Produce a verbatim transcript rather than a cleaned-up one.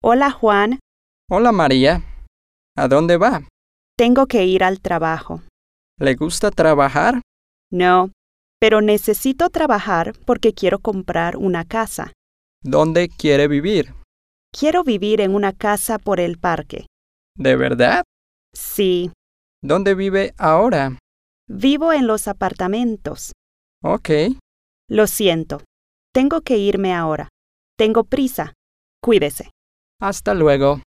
Hola, Juan. Hola, María. ¿A dónde va? Tengo que ir al trabajo. ¿Le gusta trabajar? No, pero necesito trabajar porque quiero comprar una casa. ¿Dónde quiere vivir? Quiero vivir en una casa por el parque. ¿De verdad? Sí, ¿Dónde vive ahora? vivo en los apartamentos. Ok. Lo siento. Tengo que irme ahora. Tengo prisa. Cuídese. Hasta luego.